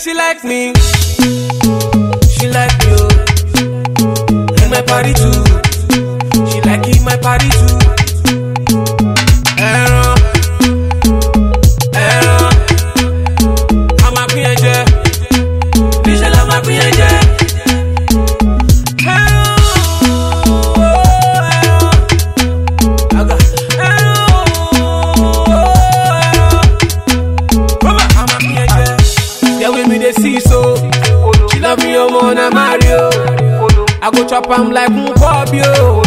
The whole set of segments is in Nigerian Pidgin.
she like me. She like me, oh. In my party too. She like in my party too. I'm a piange. Michelle, I'm a piange. See so, she love me, oh, Mona Mario. I go chop am like Nkobio.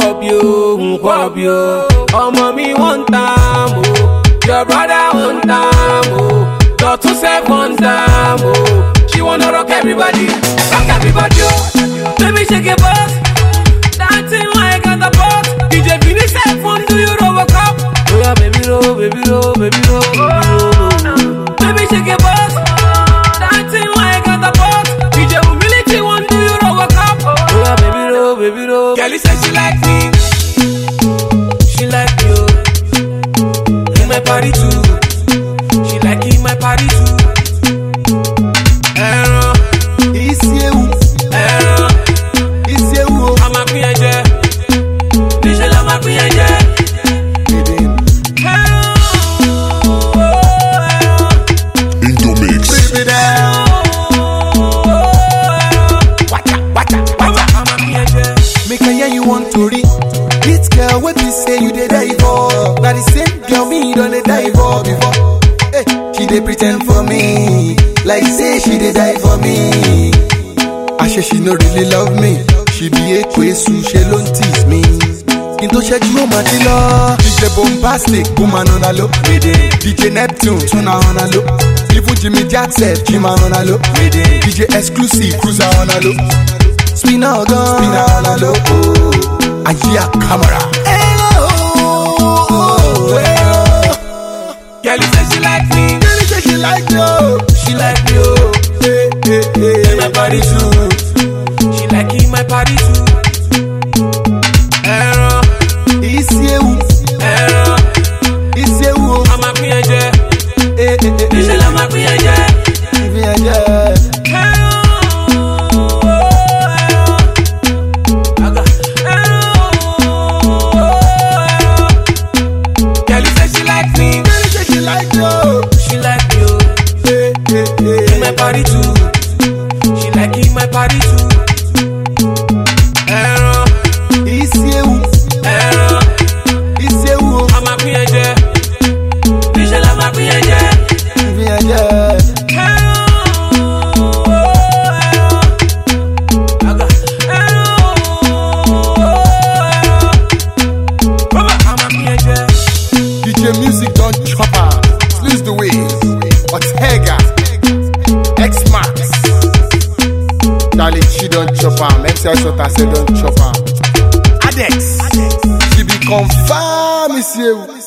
Oh, mommy one time, oh. Your brother one time, oh. Daughter say one time, oh. She wanna rock everybody, oh. Baby shake your butt, dancing like at the box. DJ finish that phone, do you roll a cup? Oh yeah, baby roll, baby roll, baby roll, baby roll. Baby shake your butt. Baby, no. Girl, said she like me. She like me, oh. In my party too. She like in my party too. It's you. It's you. I'm a piange. Michelle, I'm a piange. Into mix. Baby, down. Make a you want to read. This girl, what you say you did die for? But the same girl me don't die for before. Hey, she dey pretend for me, like say she did die for me. I say she no really love me. She be a kwesu, she don't tease me. Into check you my dealer. DJ Bombastic, woman on a low. DJ Neptune, tuna on a low. Even Jimmy Jackson, Jima on a low. DJ Exclusive, Cruiser on a low. Spin out on a low. I hear camera. Girl, you say she like me. Girl, you say she like you. She like me, oh. In my body too. She like in my body too. It's you. It's you. I'm a piange. Michelle, I'm a piange. She like you. In my party too. She like in my party too. It's you. It's you. I'm a piange. Michelle, I'm a piange. DJ Music don't chop her. Lose the way. Ortega, X-Max. Darling, she don't chop her. Excel Shota say don't chop her. Adex, she be confirmed, monsieur.